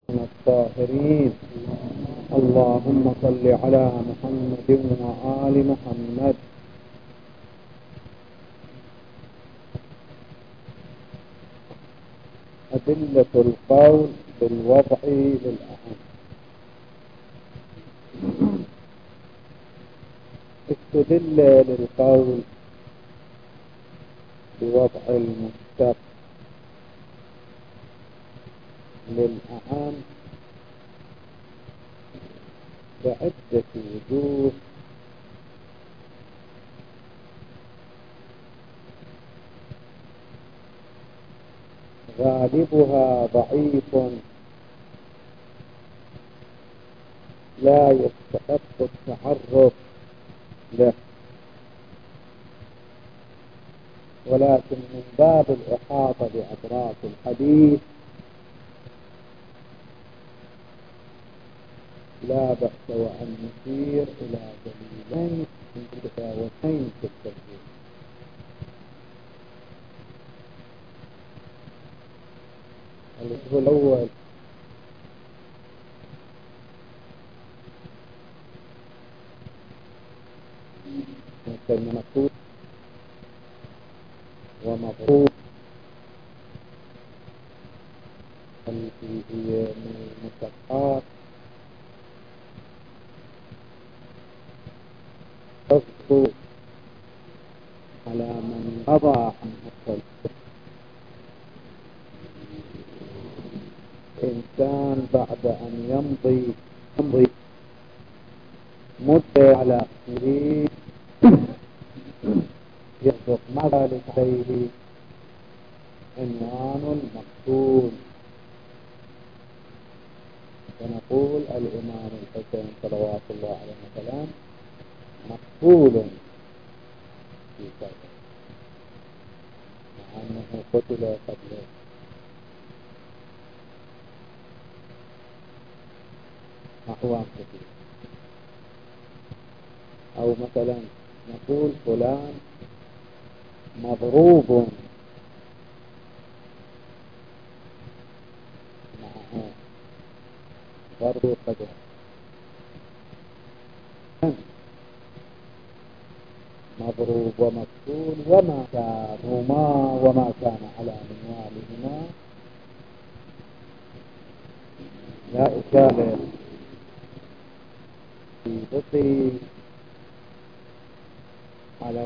الطاهرين. اللهم صل على محمد وآل محمد. أدلة القول بالوضع للأهم. استدل للقول بوضع المشتق للأهم بعدة وجوه، غالبها ضعيف لا يستحق التعرف له، ولكن من باب الإحاطة بأطراف الحديث لا بأس وأن نشير إلى دليلين متفاوتين في التدليل. الوجه الأول مكتوب ومضروب التي هي من المشتقات تصدق على من قضى عن الصلاة. إنسان بعد أن يمضي مدة على أخيره يصدق مع ذلك عليه عنوان المقتول، ونقول الإمام الحسين صلوات الله عليه وسلم مقتول في كذا، مع أنه قتل قبل أعوام كثيرة. أو مثلا نقول فلان مضروب معه ضرب قدر، مضروب ومقتول وما كان على منوالهما لا إشكال في بقي على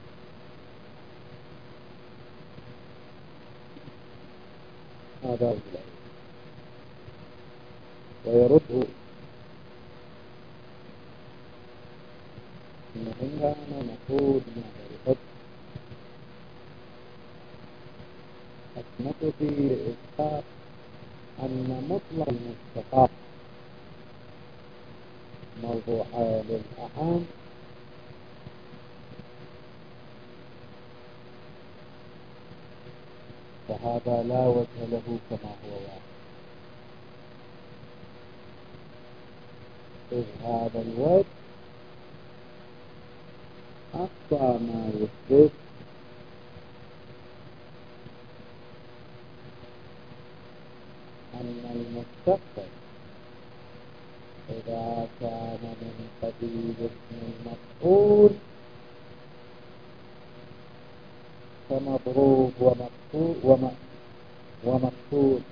هذا ويرد إن كان مفروض من الحد أثنت في إثبات أن مطلق المستقاق موضوع للأهم، فهذا لا وجه له كما هو واحد، إذ هذا الوجه أقصى ما يثبت أن المستقبل إذا كان من قبيل اسم المفعول فمضروب ومقتول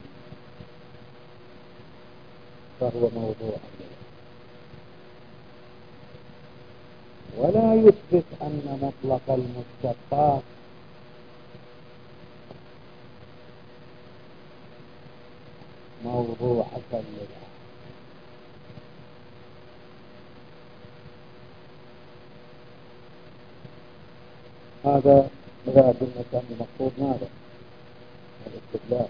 فهو موضوع، ولا يثبت أن مطلق المشتقات موضوعة للأهم. هذا إذا كنا كان المقصود ماذا؟ الاستدلال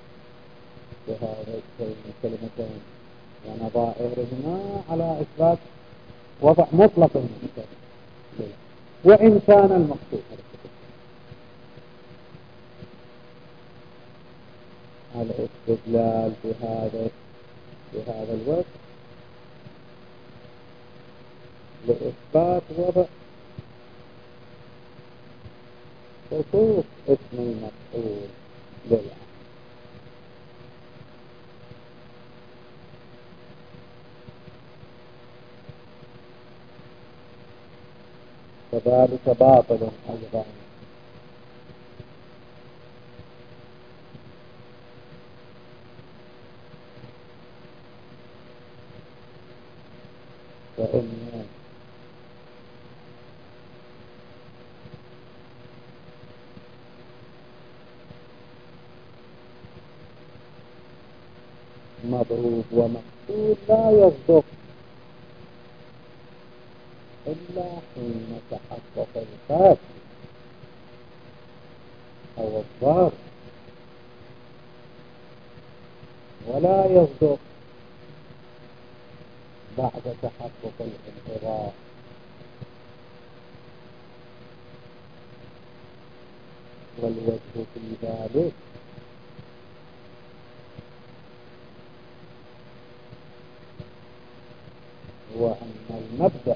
بهذه الكلمتين ونظائرهما على إثبات وضع مطلق المشتقات، وإن كان المقصود الاستدلال بهذا الوجه لإثبات وضع خصوص اسم المفعول للأمر. كذلك باطل أيضا. فإن مضروب ومقتول لا يصدق إلا حين تحقق الفاسد أو الضار، ولا يصدق بعد تحقق الانقضاء. والوجه في ذلك هو أن المبدأ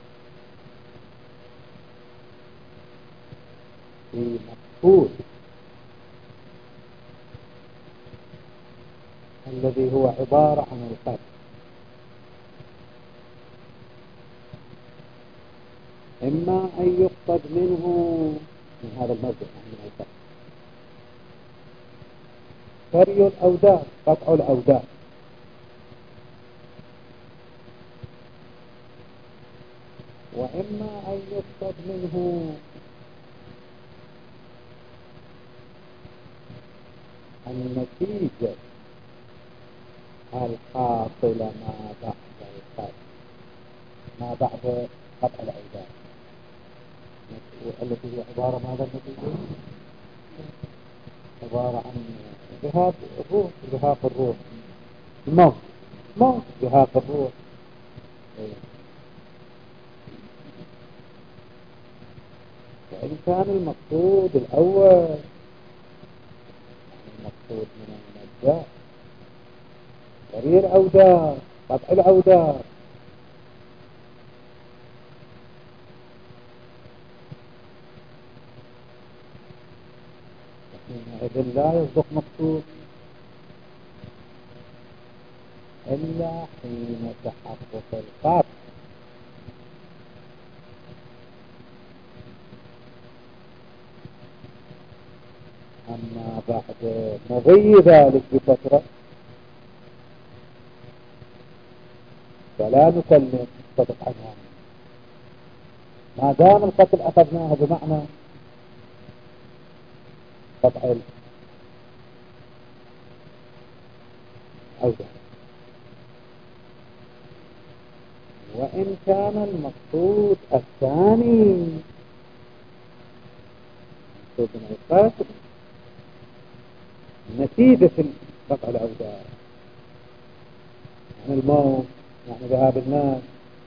في مقصود الذي هو عبارة عن القتل إما أن يقصد منه من هذا المبدأ من القتل فري الأوداد، قطع الأوداد، وإما أن يقصد منه النتيجة الحاصلة ما بعد القتل، ما بعد قطع الأوداد، التي هي عبارة ماذا النتيجة؟ عبارة عن ذهاب الروح، ذهاب الروح، موت ذهاب الروح. وإن كان المقصود الأول المقصود من المبدأ تغيير الأوداد، قطع الأوداد، إذن لا يصدق مقصود إلا حين تحقق القطع. أما بعد مضي ذلك بفترة فلا نسلم صدق عنها، ما دام القتل أخذناه بمعنى قطع الأوداد. وإن كان المقصود الثاني مقصود من القتل نتيجة قطع الأوداد، يعني الموت، يعني ذهاب الناس،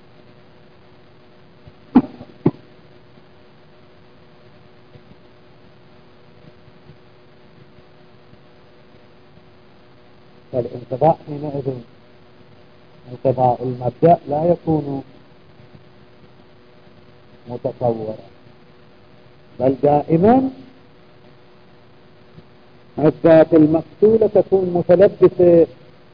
فالانقضاء حينئذ انقضاء المبدأ لا يكون متصورا، بل دائما الذات المقتولة تكون متلبسة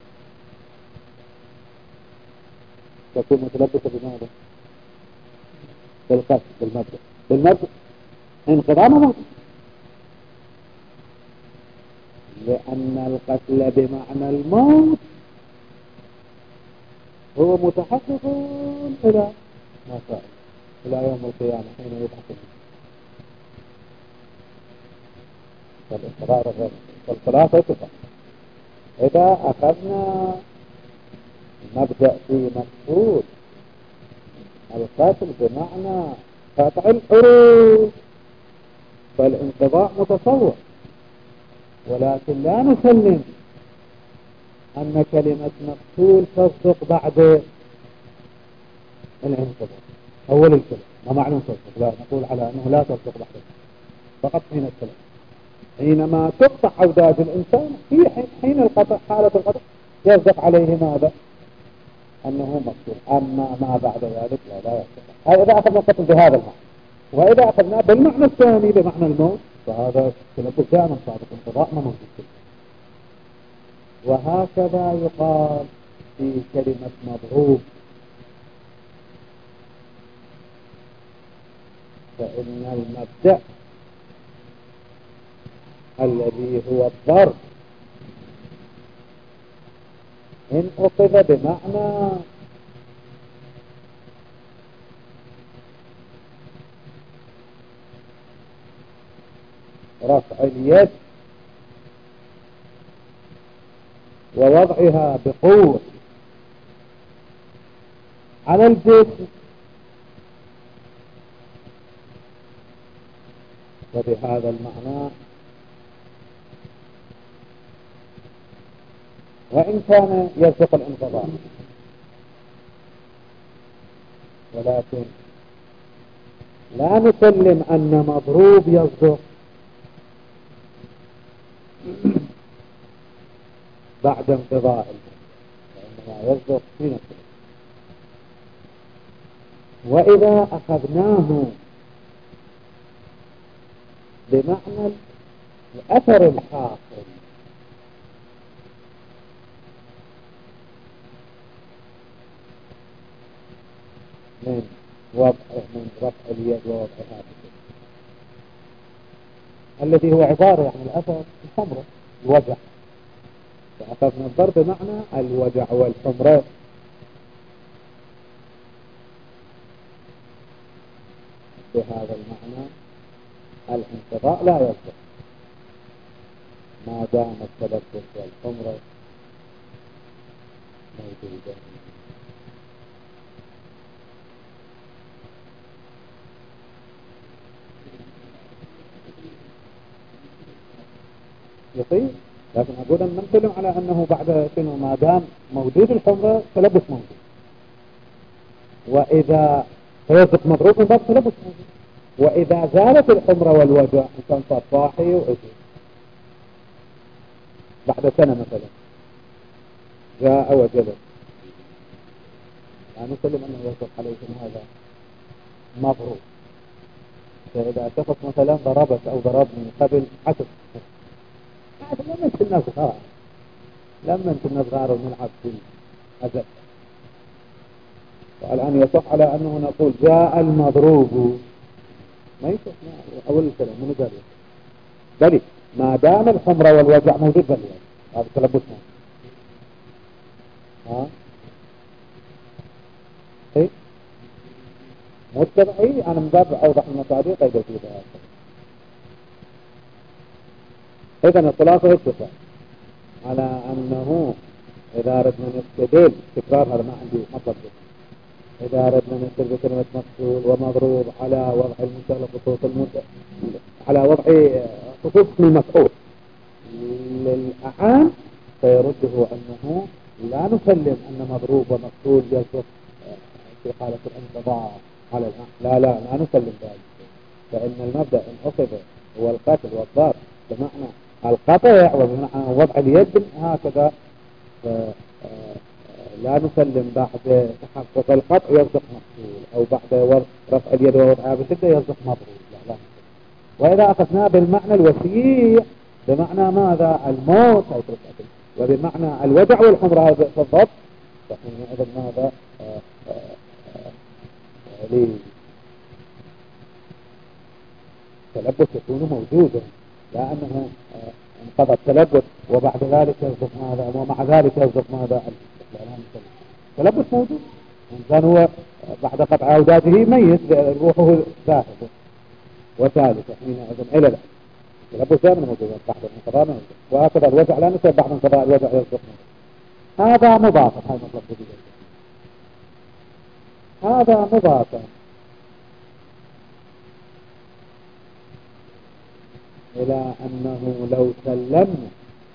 بماذا؟ بالقتل، بالمبدأ انقضاء موت، لأن القتل بمعنى الموت هو متحقق إلى ما شاء الله إلى يوم القيامة حين يبعث فالانقضاء والخلاصة تفعل. إذا أخذنا نبدأ في مقصود القتل بمعنى قطع الحروف فالانقضاء متصور، ولكن لا نسلم أن كلمة مقتول تصدق بعد الانقضاء أول الكلمة، ما معنى تصدق؟ لا نقول على أنه لا تصدق بعد فقط حين الكلمة، حينما تقطع أوداد الإنسان في حين القطع، حالة القطع يصدق عليه ماذا؟ أنه مقتول. أما ما بعد ذلك لا يصدق. هذا إذا أخذنا القتل بهذا المعنى، وإذا أخذنا بالمعنى الثاني بمعنى الموت فهذا تلبس دائما صادق، انقضاء ما موجود. وهكذا يقال في كلمة مضروب، فإن المبدأ الذي هو الضرب إن أخذ بمعنى رفع اليد ووضعها بقوة على الجسم، وبهذا المعنى وإن كان يصدق الانقضاء، ولكن لا نسلم أن مضروب يصدق بعد انقضاء وإنما يصدق في نفسه. وإذا أخذناه بمعنى الأثر الحاصل من رفع اليد ووضعها الذي هو عبارة عن الأثر الحمرة الوجع، فأخذنا الضرب بمعنى الوجع والحمرة. بهذا المعنى الانقضاء لا يصدق ما دام التلبس والحمرة موجودة. يصير، لكن أقول أن نتكلم على أنه بعد شنو ما دام موجود الحمرة تلبس موجود، وإذا فيصدق مضروب من باب تلبس موجود، وإذا زالت الحمرة والوجع إنسان صار صاحي وأجل بعد سنة مثلا جاء وجلس، لا نسلم أنه يصدق عليكم هذا مضروب. فإذا شخص مثلا ضربت أو ضربني قبل 10 لما كنا صغار، لما كنا صغار ونلعب في الأزل، والآن يصح على أنه نقول جاء المضروب، ما يصح أول الكلام من قال بل ما دام الحمرة والوجع موجود بل هذا تلبسنا. طيب متبعي أنا من باب أوضح المصادر قيد في ذلك. إذن الخلاصة اتفق على أنه إذا أردنا نستدل تكرار هذا ما عندي مطلب جدا. إذا أردنا نستدل بكلمة مقتول ومضروب على وضع المنتهى خصوص على وضع خصوص المفعول للأعان فيرده أنه لا نسلم أن مضروب ومقتول يصدق في حالة الانقضاء على الأعان. لا نسلم ذلك، فإن المبدأ إن أخذ هو القتل والضرب بمعنى القطع وبمعنى وضع اليد هكذا، لا نسلم بعد تحقق القطع يصدق مقتول، أو بعد رفع اليد ووضعها بشدة يصدق مضروب. لا. وإذا أخذناه بالمعنى الوسيع بمعنى ماذا الموت أو القتل وبمعنى الوجع والحمرة هذا بالضبط، فحينئذ ماذا التلبس يكون موجودا، لا أنه انقضى التلبس وبعد ذلك يصدق ماذا ومع ذلك يصدق ماذا التلبس موجود. إنسان هو بعد قطع أوداته ميت روحه ذاهبة وثالثة حينئذ إلى لا التلبس دائما موجود بعد الانقضاء موجود، وهكذا الوجع لا نسبب بعد انقضاء الوجع يصدق هذا مضافا. هذا مضافا إلى أنه لو سلمنا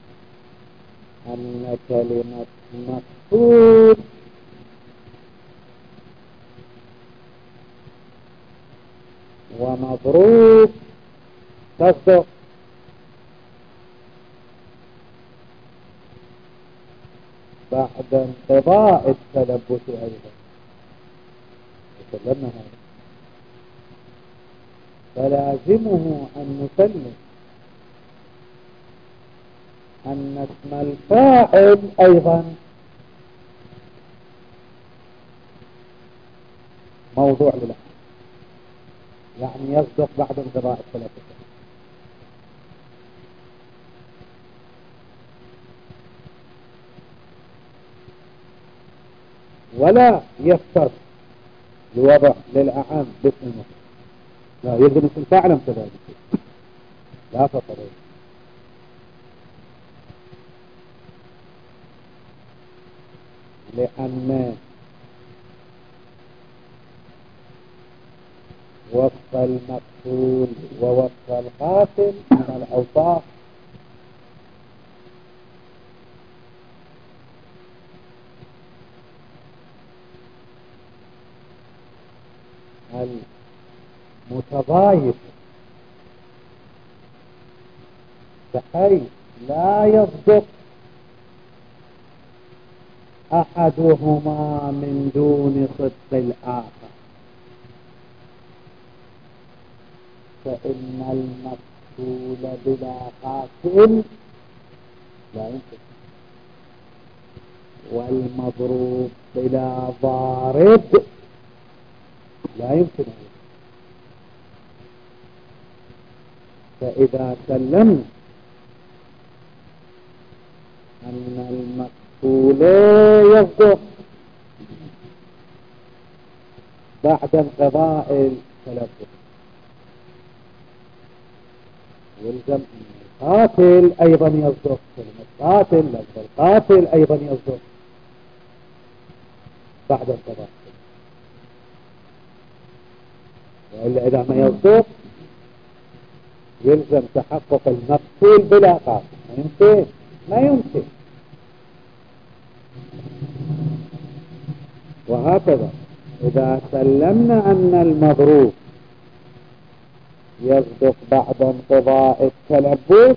أن كلمة مقصود ومضروب تصدق بعد انقضاء التلبس أيضا، سلمنا هذا فلازمه أن نسلم أن اسم الفاعل أيضا موضوع للأحد. يعني يصدق بعد انقضاء الثلاث سنوات. ولا يفتر لوضع للأعام باسم المفعول، لا يلزم اسم الفاعل كذلك، لا فطر. لأن وصف المقتول ووصف القاتل من الأوصاف المتضايق، بحيث لا يصدق أحدهما من دون صدق الآخر، فإن المقتول بلا قاتل لا يمكن، والمضروب بلا ضارب لا يمكن. فإذا سلمنا أن المقتول يصدق بعد انقضاء التلبس، يلزم أن القاتل أيضا يصدق، كلمة قاتل لفظ القاتل أيضا يصدق بعد انقضاء، وإلا إذا ما يصدق يلزم تحقق المقتول بلا قاتل. ما يمكن. وهكذا إذا سلمنا أن المضروب يصدق بعد انقضاء التلبس،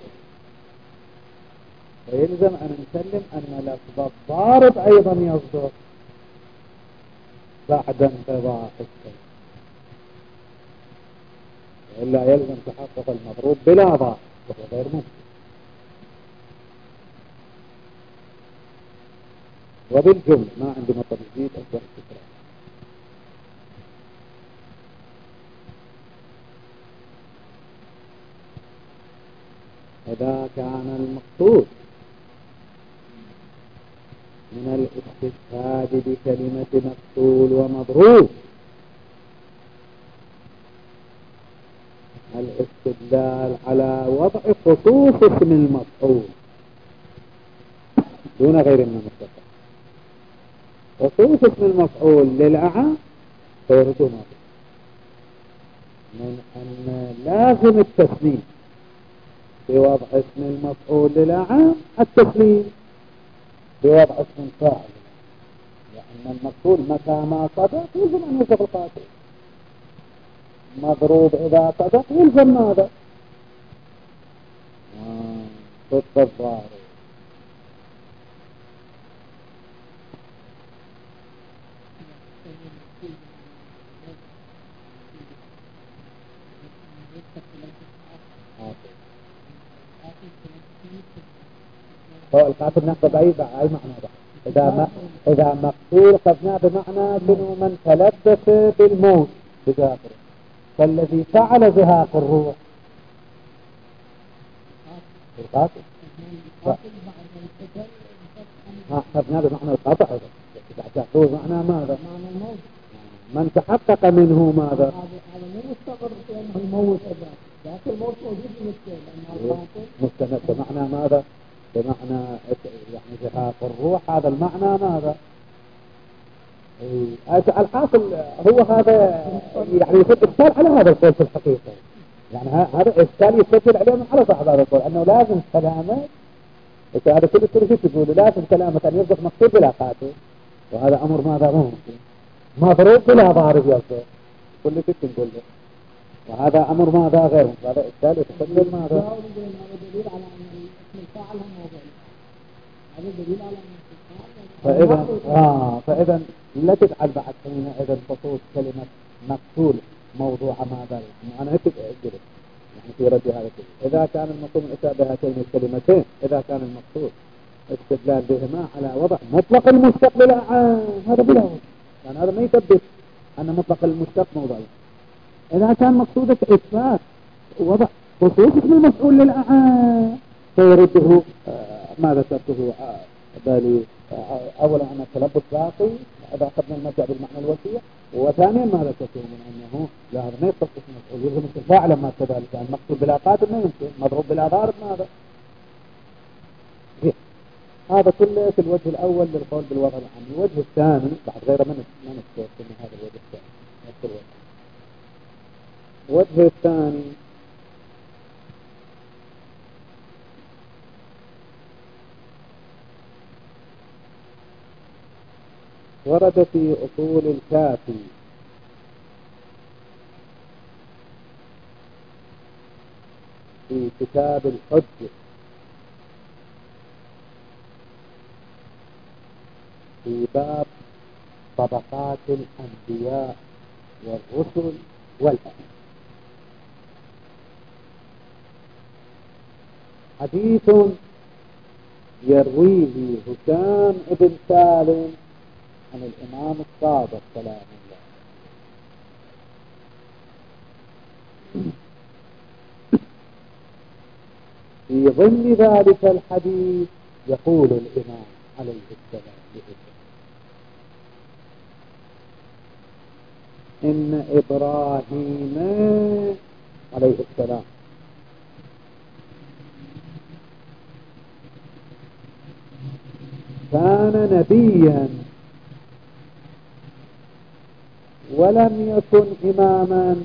فيلزم أن نسلم أن لفظ الضارب أيضا يصدق بعد انقضاء التلبس، وإلا يلزم تحقق المضروب بلا ضارب، وهو غير ممكن. وبالجملة ما عندي مطلب جديد أكبر التكرار. إذا كان المقصود من الاستشهاد بكلمة مقتول ومضروب الاستدلال على وضع خصوص اسم المفعول دون غير من المستقر، خصوص اسم المفعول للأعم فيردون من أن لازم التسليم بوضع اسم المفعول للأعم التسليم بوضع اسم الفاعل، لأن المقتول متى ما صدق يلزم أن يصدق القاتل، مضروب إذا صدق يلزم ماذا؟ صدق الظاهر. هو القاتل نقض أي معنى ده. إذا مقتول قدنا بمعنى شنو؟ من تلبس بالموت بذاكره، فالذي فعل زهاق الروح القاتل. قدنا بمعنى القطع، إذا تأخذ معنى ماذا؟ من تحقق منه ماذا؟ هذا مو مستقر بأنه الموت أبدا، لكن الموت موجود بالنسبة لأن القاتل مستند بمعنى ماذا؟ بمعنى يعني زهاق الروح، هذا المعنى ماذا؟ الحاصل هو هذا يعني يفيد إشكال على هذا القول في الحقيقة، يعني هذا إشكال يستدل عليه من على صاحب هذا القول أنه لازم كلامه، هذا كل شيء تقوله لازم كلامه أن يصدق مقتول بلا قاتل، وهذا أمر ماذا ممكن؟ مضروب بلا ضارب يصدق، كل شيء نقول له، وهذا أمر ماذا غير هذا إشكال يستدل ماذا؟ هذا دليل على أن اسم الفاعل هم موضوع، هذا دليل على أن فإذا لا تجعل بعد حين إذا خصوص كلمة مقتول موضوع ماذا؟ أنا هيك أجرب يعني في رد هذا كله. إذا كان المقصود من إشارة بهاتين الكلمتين، إذا كان المقصود استدلال بهما على وضع مطلق المشتق للأعام، هذا بلا وجه، يعني هذا ما يثبت أن مطلق المشتق موضوعي، إذا كان مقصودك إثبات وضع خصوص اسم المفعول للأعان فيرده ما ذكرته بالي أولا أن التلبس باقي إذا أخذنا المرجع بالمعنى الوسيع، وثانيا ما ذكرته من أنه لا هذا ما يتصل اسم المفعول يلزم الفاعل ما كذلك، يعني مقصود بلا قاتل ما يمكن، مضروب بلا ضارب ماذا؟ هذا كله في الوجه الأول للقول بالوضع العام. الوجه الثاني بعد غير ما نذكر من هذا الوجه الثاني نفس الوجه الثاني ورد في أصول الكافي في كتاب الحج في باب طبقات الأنبياء والرسل والأئمة حديث يرويه هشام بن سالم عن الإمام الصادق سلام الله في ضمن ذلك الحديث يقول الإمام عليه السلام إن إبراهيم عليه السلام كان نبيا ولم يكن إماما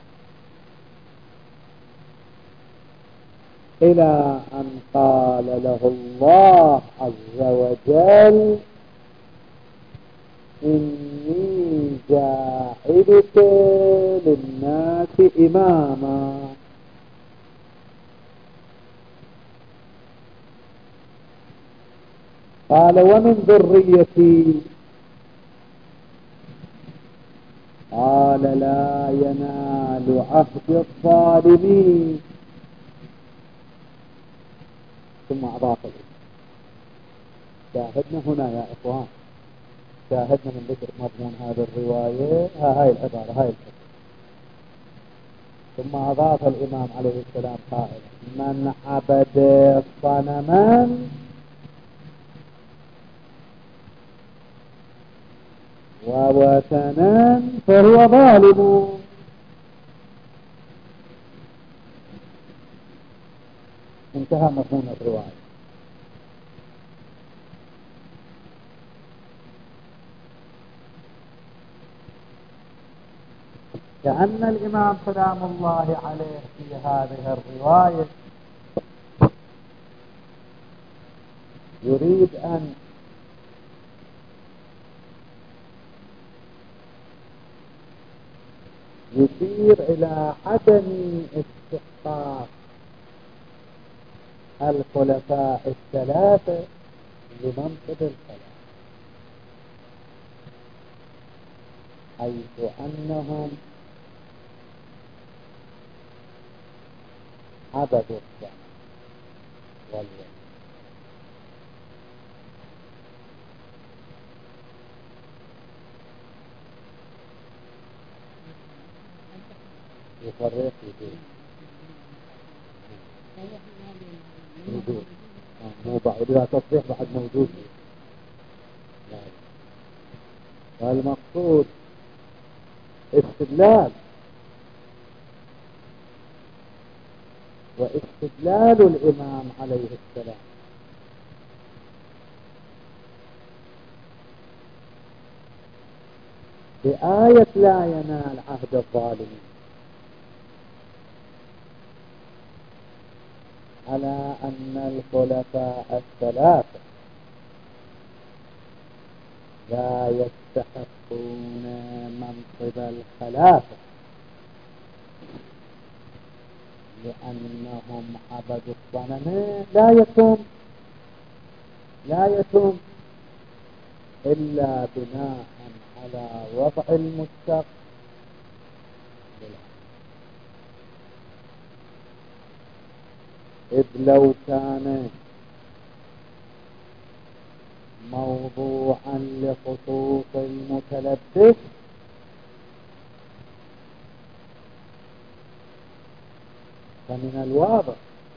إلى أن قال له الله عز وجل إني جاعلك للناس إماما. قال ومن ذريتي؟ قال لا ينال عهد الظالمين. ثم أضاف شاهدنا هنا يا إخوان، شاهدنا من ذكر مضمون هذه الرواية هاي العبارة هاي الحكم. ثم أضاف الإمام عليه السلام قائلا من عبد صنما ووثنا فهو ظالم. انتهى مفهوم الرواية. كأن الإمام سلام الله عليه في هذه الرواية يريد أن يشير إلى عدم استحقاق الخلفاء الثلاثة لمنصب الخلافة، حيث أنهم عبدوا الصنم والوثن. يفرق يدور مو بعد لا تصريح بعد موجود. والمقصود استدلال واستدلال الإمام عليه السلام بآية لا ينال عهد الظالمين على أن الخلفاء الثلاثة لا يستحقون منصب الخلافة لأنهم عبدوا الصنم لا يتم إلا بناء على وضع المشتق إذ لو كان موضوعا لخصوص المتلبس فمن الواضح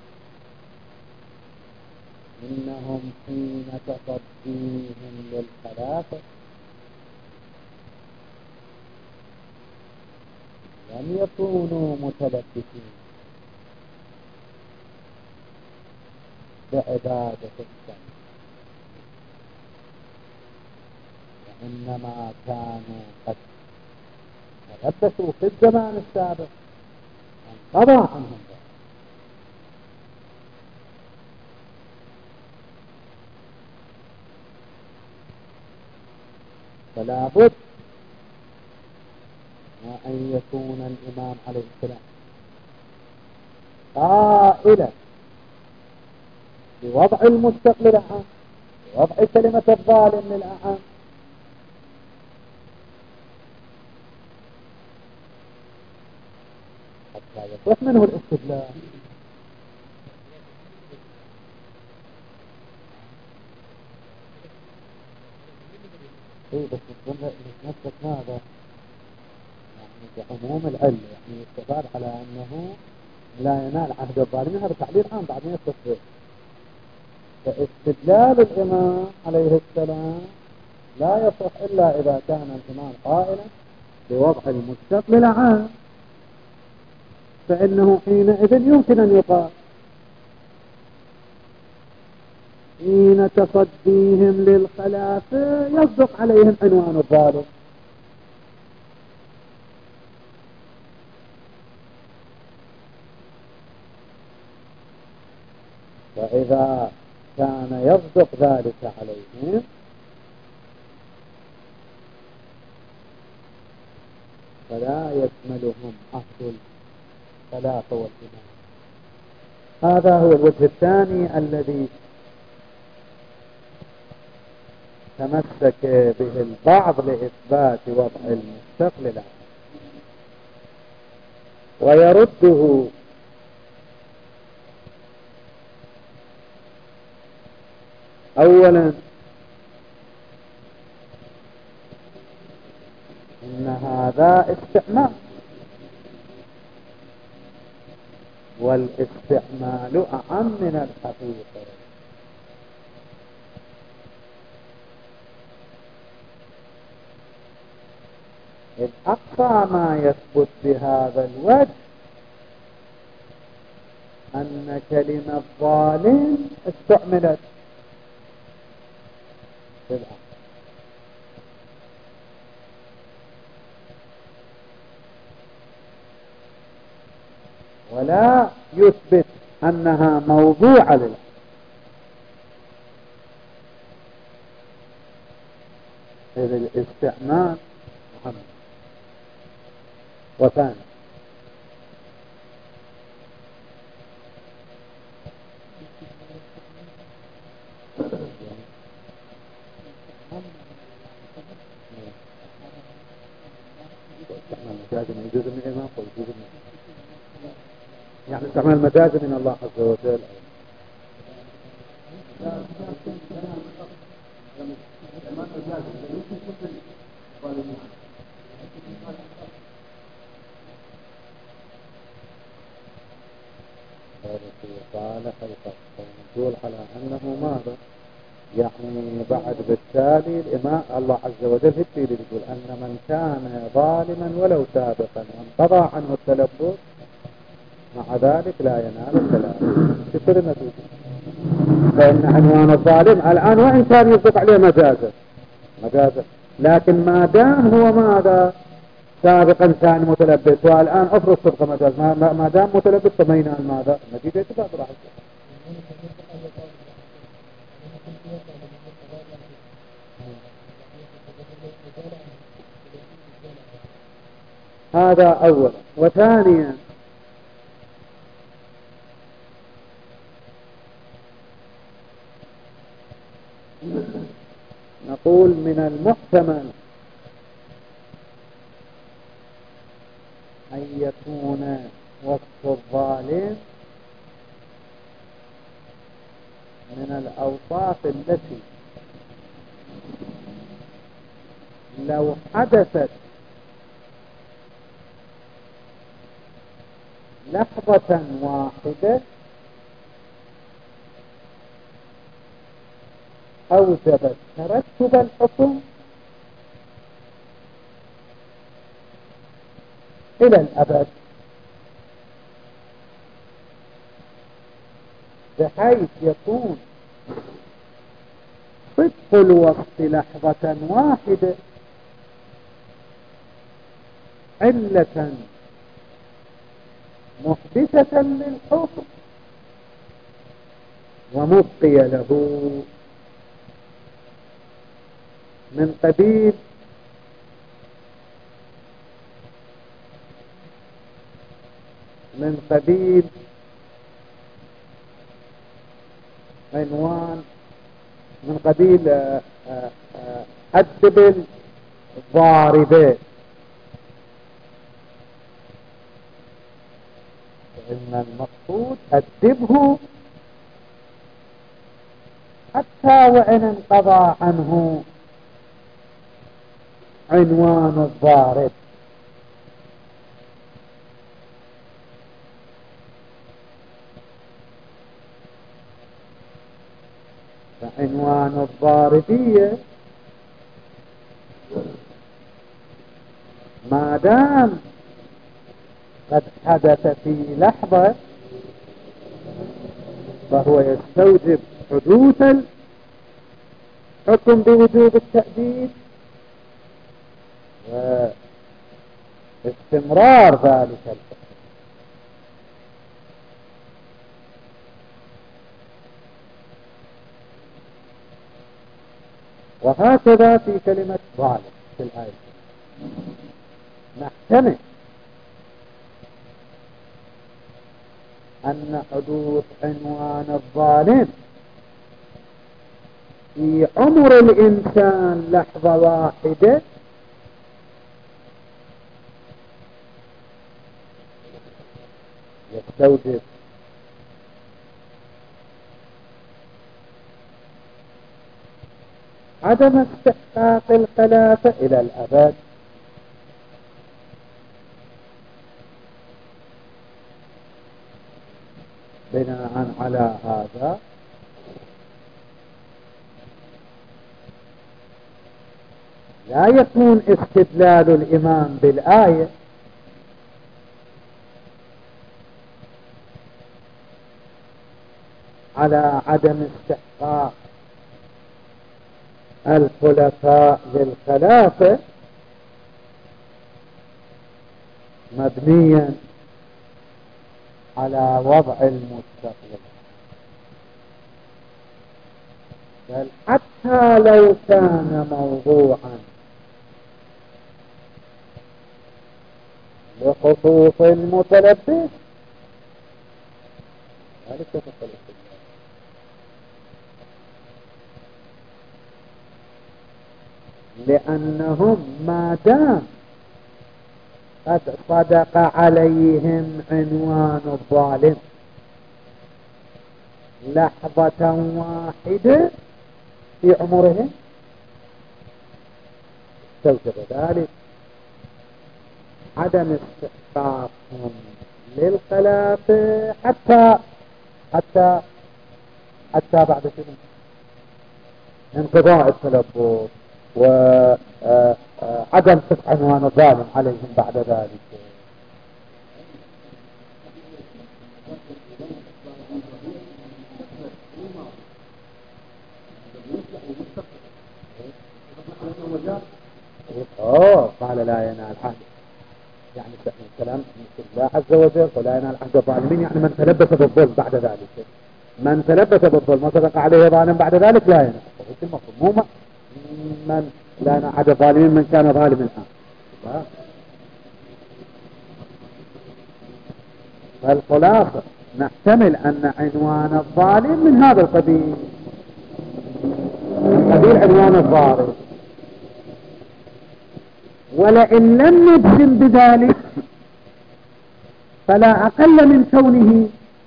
إنهم حين تصديهم للخلافة لم يكونوا متلبسين بعبادة الشمس، وإنما كانوا قد تلبسوا في الزمان السابق انقضى عنهم ذلك. فلا بد أن يكون الإمام عليه السلام قائلا بوضع المستقل للأعم، بوضع كلمة الظالم للأعم، حتى يصح منه الاستدلال. بس نثبت ماذا؟ يعني بعموم العلم، يعني يستفاد على أنه لا ينال عهد الظالمين، هذا تعبير عام بعد ما يستفاد. فاستدلال الإمام عليه السلام لا يصح إلا إذا كان الإمام قائلا بوضع المستقل العام، فإنه حينئذ يمكن أن يقال حين تصديهم للخلافة يصدق عليهم عنوان الظالم. فإذا كان يصدق ذلك عليهم فلا يشملهم عهد الخلافة والإمام. هذا هو الوجه الثاني الذي تمسك به البعض لإثبات وضع المستقل له، ويرده أولا إن هذا استعمال، والاستعمال أعم من الحقيقة، إذ أقصى ما يثبت بهذا الوجه أن كلمة ظالم استعملت في الأمر، ولا يثبت أنها موضوعة للأمر. إذ الاستعمال محمد. وثاني يجوز من الإمام ويجوز من يعني استعمال مجاز من الله عز وجل. صالح القول على أنه ماذا يعني بعد بالتالي الإمام الله عز وجل هالشيء اللي يقول أن من كان ظالما ولو سابقا وانقضى عنه التلبس مع ذلك لا ينال التلبس. كثير النتيجة، فإن عنوان الظالم الآن وإن كان يصدق عليه مجازا، لكن ما دام هو ماذا سابقا كان متلبس والآن أفرض صدق مجاز، ما دام متلبس فما ينال ماذا النتيجة يتبادر راح يصير. هذا أولا. وثانيا نقول من المحتمل أن يكون وصف الظالم من الأوصاف التي لو حدثت لحظة واحدة أوجبت ترتب الحكم إلى الأبد، بحيث يكون صدق الوقت لحظة واحدة علة محدثة للحكم ومبقي له من قبيل عنوان، من قبيل أدب الضاربين، فإن المقصود أدبه حتى وإن انقضى عنه عنوان الضارب. فعنوان الضاربية ما دام قد حدث في لحظة فهو يستوجب حدوث الحكم بوجوب التأديب واستمرار ذلك الحكم. وهكذا في كلمة ظالم في الآية نحتمل أن حدوث عنوان الظالم في عمر الإنسان لحظة واحدة يستوجب عدم استحقاق الخلافة إلى الأبد. بناء على هذا لا يكون استدلال الإمام بالآية على عدم استحقاق الخلفاء للخلافة مبنيا على وضع المستقبل، بل حتى لو كان موضوعا لخصوص المتلبس ذلك متلبس، لأنهم ما دام قد صدق عليهم عنوان الظالم لحظة واحدة في عمرهم استوجب ذلك عدم استحقاقهم للخلافة حتى بعد سنة انقضاء التلبس وعدم صدق عنوان الظالم عليهم بعد ذلك. قال لا ينال عهد، يعني الكلام الله عز وجل ولا ينال عهد الظالمين، يعني من تلبس بالظلم بعد ذلك، من تلبس بالظلم وصدق عليه ظالم بعد ذلك لا ينال. مو من لا ينال عهد الظالمين من كان ظالما. فالخلاصة نحتمل أن عنوان الظالم من هذا القبيل، من قبيل عنوان الظالم، ولئن لم نجزم بذلك فلا أقل من كونه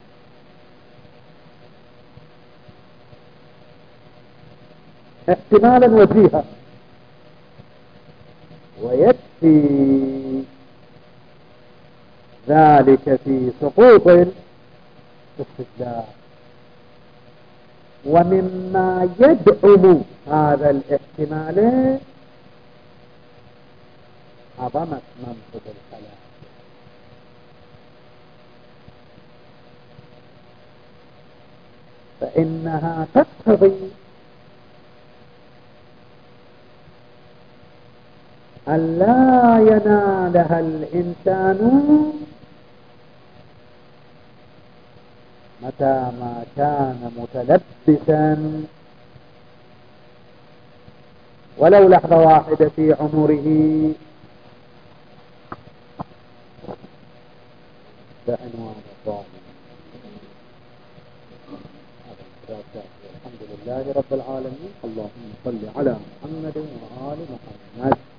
احتمالا وجيها، ويكفي ذلك في سقوط الاستدلال. ومما يدعم هذا الاحتمال عظمة منطق الخلاق، فإنها تقتضي أن لا ينالها الإنسان متى ما كان متلبسا ولو لحظة واحدة في عمره بعنوان الظالم. الحمد لله رب العالمين. اللهم صل على محمد وآل محمد.